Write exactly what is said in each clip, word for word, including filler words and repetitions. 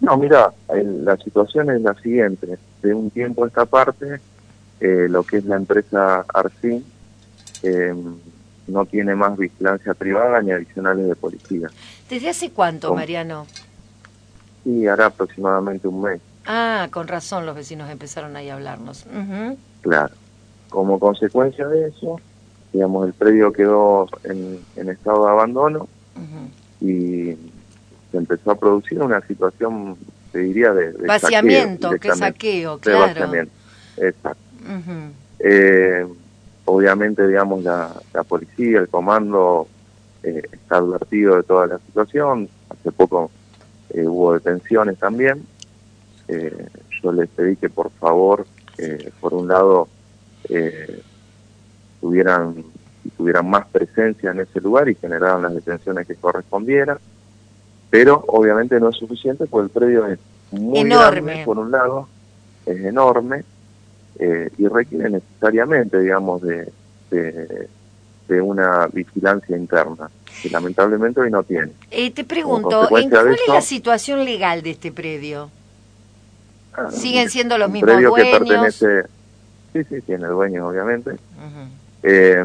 No, mira, el- la situación es la siguiente. De un tiempo a esta parte, eh, lo que es la empresa Arcin eh, no tiene más vigilancia privada ni adicionales de policía. ¿Desde hace cuánto, Como, Mariano? sí, hará aproximadamente un mes, Ah, con razón los vecinos empezaron ahí a hablarnos. Ujú. claro. Como consecuencia de eso, digamos, el predio quedó en, en estado de abandono Ujú. y se empezó a producir una situación, te diría, de, de saqueo Vaciamiento, qué directamente, saqueo, de claro. vaciamiento. Exacto. Ujú. Eh, obviamente, digamos, la, la policía, el comando, eh, está advertido de toda la situación. Hace poco eh, hubo detenciones también. Eh, yo les pedí que, por favor, eh, por un lado, eh, tuvieran, tuvieran más presencia en ese lugar y generaran las detenciones que correspondieran. Pero, obviamente, no es suficiente porque el predio es muy grande, Enorme. por un lado, es enorme, eh, y requiere necesariamente, digamos, de, de, de una vigilancia interna, que lamentablemente hoy no tiene. Eh, te Como pregunto, ¿en consecuencia de cuál es la eso, situación legal de este predio? ah, ¿Siguen siendo los un mismos predio que dueños? pertenece, sí, sí, tiene dueños, obviamente. Ujú. Eh,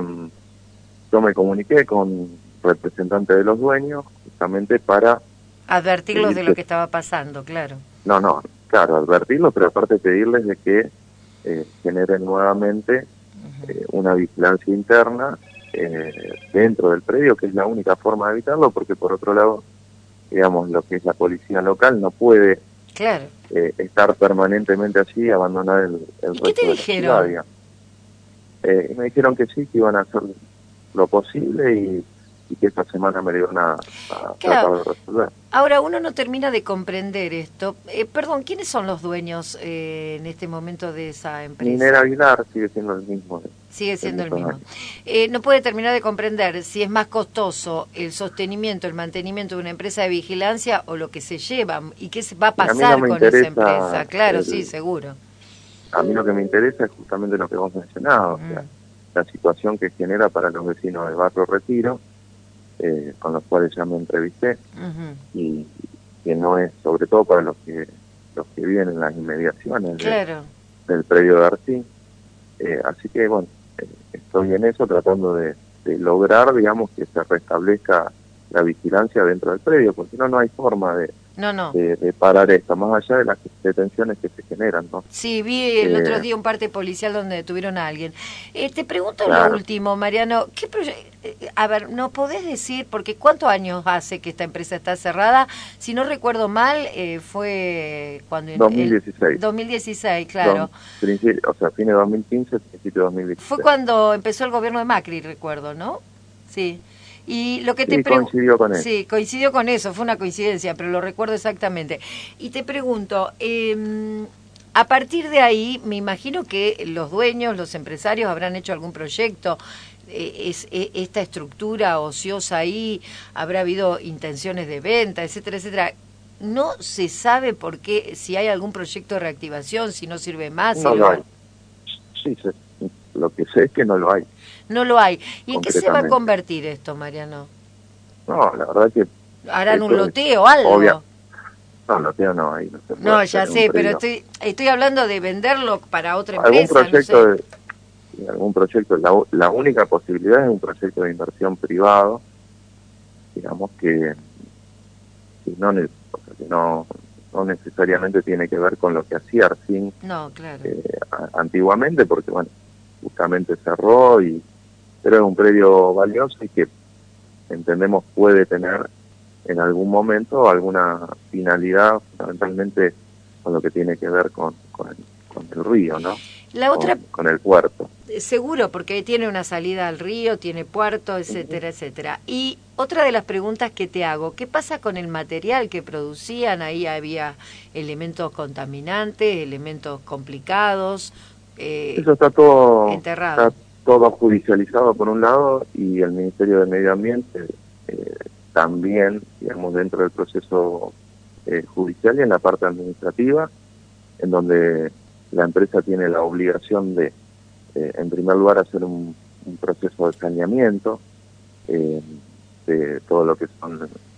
yo me comuniqué con representantes de los dueños justamente para Advertirlos pedir de lo que, que estaba pasando, claro. no, no, claro, advertirlos, pero aparte pedirles de que eh, generen nuevamente Ujú. eh, una vigilancia interna eh, dentro del predio, que es la única forma de evitarlo, porque por otro lado, digamos, lo que es la policía local no puede Claro. eh, estar permanentemente allí y abandonar el, el ¿Y qué te resto de la ciudad, dijeron? digamos. Eh, y me dijeron que sí, que iban a hacer lo posible y, y que esta semana me lo iban a, a Claro. tratar de resolver. Ahora, uno no termina de comprender esto. Eh, perdón, ¿quiénes son los dueños eh, en este momento de esa Minera empresa? Aguilar sigue siendo el mismo de, Sigue de siendo el muchos mismo. años. Eh, no puede terminar de comprender si es más costoso el sostenimiento, el mantenimiento de una empresa de vigilancia o lo que se lleva y qué se va a Y a mí no pasar me con esa interesa empresa. Claro, sí, el, seguro. a mí lo que me interesa es justamente lo que vos mencionabas, o sea, Mm. la situación que genera para los vecinos del barrio Retiro, eh, con los cuales ya me entrevisté, Ujú. y que no es, sobre todo para los que los que viven en las inmediaciones de, Claro. del predio de Arcín. Eh, así que, bueno, eh, estoy en eso tratando de, de lograr, digamos, que se restablezca la vigilancia dentro del predio, porque si no, no hay forma de, No, no. de, de parar esto, más allá de las detenciones que se generan, ¿no? Sí, vi el otro Eh, día un parte policial donde detuvieron a alguien. Eh, te pregunto lo claro, último, Mariano. ¿Qué proye- eh, a ver, ¿no podés decir, porque cuántos años hace que esta empresa está cerrada? Si no recuerdo mal, eh, fue cuando en el dos mil dieciséis. dos mil dieciséis, Dos, claro. principio, o sea, fin de dos mil quince, principio de Fue dos mil dieciséis. cuando empezó el gobierno de Macri, recuerdo, ¿no? Sí. Y lo que te Sí, pregunto, coincidió con eso. sí, coincidió con eso, fue una coincidencia, pero lo recuerdo exactamente. Y te pregunto, eh, a partir de ahí, me imagino que los dueños, los empresarios habrán hecho algún proyecto, eh, es, eh, esta estructura ociosa ahí, habrá habido intenciones de venta, etcétera, etcétera. No se sabe por qué, si hay algún proyecto de reactivación, si no sirve más, si No lo lo... hay. Sí, sé. Lo que sé es que no lo hay, No lo hay. ¿Y en qué se va a concretamente. convertir esto, Mariano? No, la verdad que ¿Harán un eso es loteo o obvia. algo? No, lo que no hay, no se puede No, hacer ya en un sé, pero predio. estoy estoy hablando de venderlo para otra Algún empresa, no proyecto sé. de, algún proyecto, la, la única posibilidad es un proyecto de inversión privado, digamos que, que no, ne- o sea, que no, no necesariamente tiene que ver con lo que hacía Arcin No, claro. eh, a- antiguamente, porque bueno, justamente cerró, y pero es un predio valioso y que entendemos puede tener en algún momento alguna finalidad, fundamentalmente con lo que tiene que ver con, con, el, con el río, ¿no? La Con, otra, con el puerto. eh, seguro, porque tiene una salida al río, tiene puerto, etcétera, etcétera. Y otra de las preguntas que te hago, ¿qué pasa con el material que producían? Ahí había elementos contaminantes, elementos complicados, eh, Eso está todo, está enterrado. todo judicializado por un lado, y el Ministerio de Medio Ambiente eh, también, digamos, dentro del proceso eh, judicial y en la parte administrativa, en donde la empresa tiene la obligación de, eh, en primer lugar, hacer un, un proceso de saneamiento eh, de todo lo que son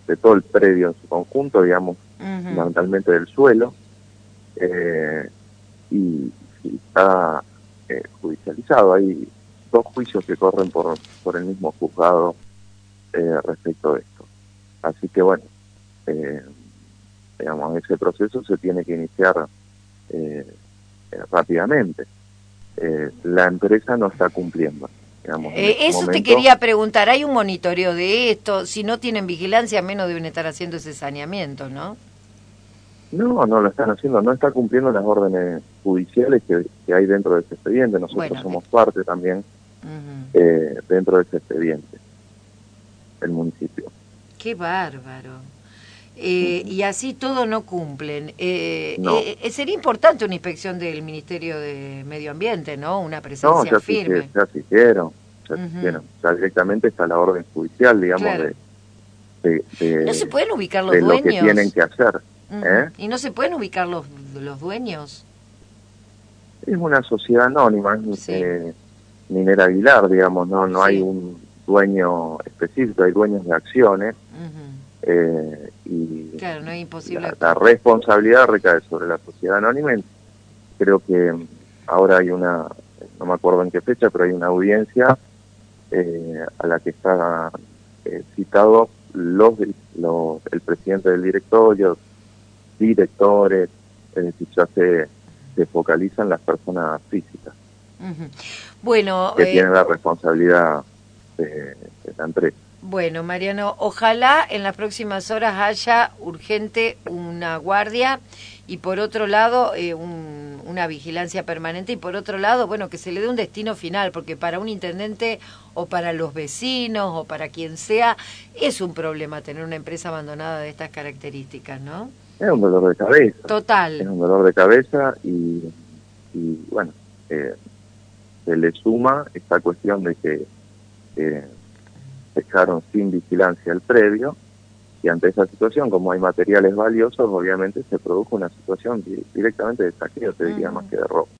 de todo el predio en su conjunto, digamos, Ujú. fundamentalmente del suelo, eh, y, y está eh, judicializado. Hay dos juicios que corren por, por el mismo juzgado eh, respecto de esto. Así que bueno, eh, digamos, ese proceso se tiene que iniciar eh, eh, rápidamente. Eh, la empresa no está cumpliendo. Digamos, en Eh, este eso te momento, quería preguntar, ¿hay un monitoreo de esto? Si no tienen vigilancia, menos deben estar haciendo ese saneamiento, ¿no? no, no lo están haciendo, no está cumpliendo las órdenes judiciales que, que hay dentro de ese expediente. Nosotros Bueno, somos parte también uh-huh. eh, dentro de ese expediente, el municipio. Qué bárbaro. Eh, Uh-huh. y así todo no cumplen. Eh, No, eh, sería importante una inspección del Ministerio de Medio Ambiente, ¿no? Una no, presencia ya se, firme. ya se hicieron, ya se Uh-huh. hicieron. Ya directamente está la orden judicial, digamos, Claro. de, de, de, ¿No se pueden ubicar los de lo que tienen dueños? que hacer. Uh-huh. ¿eh? ¿Y no se pueden ubicar los, los dueños? Es una sociedad anónima, Sí. eh, Minera Aguilar, digamos, no no Sí. hay un dueño específico, hay dueños de acciones. Uh-huh. Eh, y claro, no es imposible. la, la responsabilidad recae sobre la sociedad anónima. Creo que ahora hay una, no me acuerdo en qué fecha, pero hay una audiencia eh, a la que está eh, citado los, los el presidente del directorio, directores, es decir, ya se, se focalizan las personas físicas Uh-huh. Bueno, que eh, tienen la responsabilidad de, de la empresa. Bueno, Mariano, ojalá en las próximas horas haya urgente una guardia y por otro lado eh, un, una vigilancia permanente y por otro lado, bueno, que se le dé un destino final, porque para un intendente o para los vecinos o para quien sea es un problema tener una empresa abandonada de estas características, ¿no? Es un dolor de cabeza. Total. Es un dolor de cabeza y, y bueno, eh, se le suma esta cuestión de que eh, dejaron sin vigilancia el predio, y ante esa situación, como hay materiales valiosos, obviamente se produjo una situación directamente de saqueo, te diría, uh-huh. más que de robo.